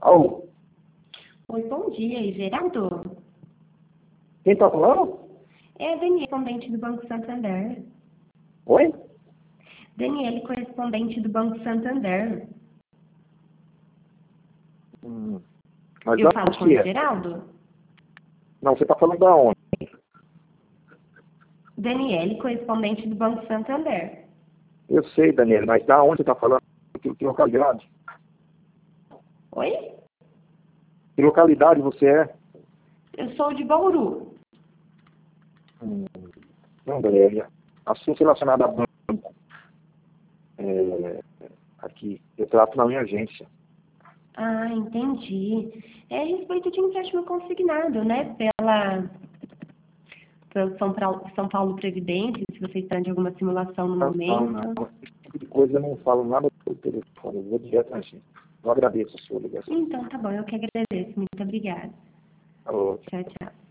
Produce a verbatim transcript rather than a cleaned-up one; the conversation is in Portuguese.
Alô? Oi, bom dia, Geraldo. Quem tá falando? É a Daniela, correspondente do Banco Santander. Oi? Daniela, correspondente do Banco Santander. Hum, mas Eu da falo onde com que o é? Geraldo? Não, você tá falando da onde? Daniele, correspondente do Banco Santander. Eu sei, Daniela, mas da onde você tá falando? Que, que localidade? Oi? Que localidade você é? Eu sou de Bauru. Hum, não, Daniela. Assunto relacionado a banco. É, aqui, eu trato na minha agência. Ah, entendi. É a respeito de empréstimo consignado, né? Pela, pelo São Paulo, São Paulo Previdência, se você está de alguma simulação no Não, não, momento. não. Esse tipo de coisa eu não falo nada pelo telefone. Eu vou direto na agência. Eu agradeço a sua ligação. Então, tá bom, eu que agradeço. Muito obrigada. Alô? Tchau, tchau.